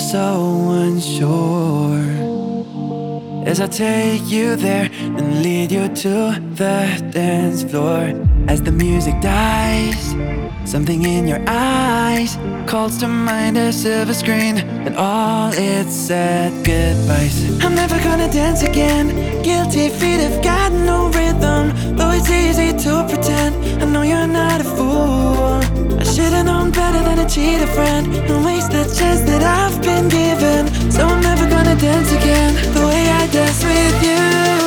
so unsure as I take you there and lead you to the dance floor. As the music dies, something in your eyes calls to mind a silver screen and all its sad goodbyes. I'm never gonna dance again. Guilty feet have got no rhythm, though it's easy to pretend. I know you're not a fool. I should've known better than to cheat a friend and waste the chance that I've been given. So I'm never gonna dance again the way I dance with you.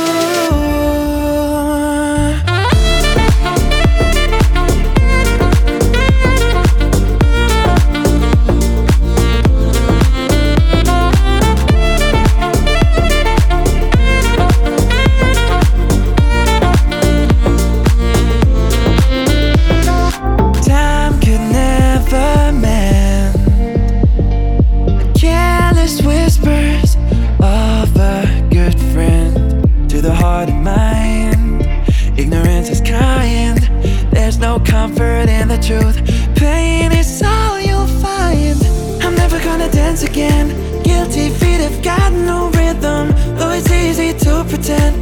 Ignorance is kind. There's no comfort in the truth. Pain is all you'll find. I'm never gonna dance again. Guilty feet have got no rhythm, though it's easy to pretend.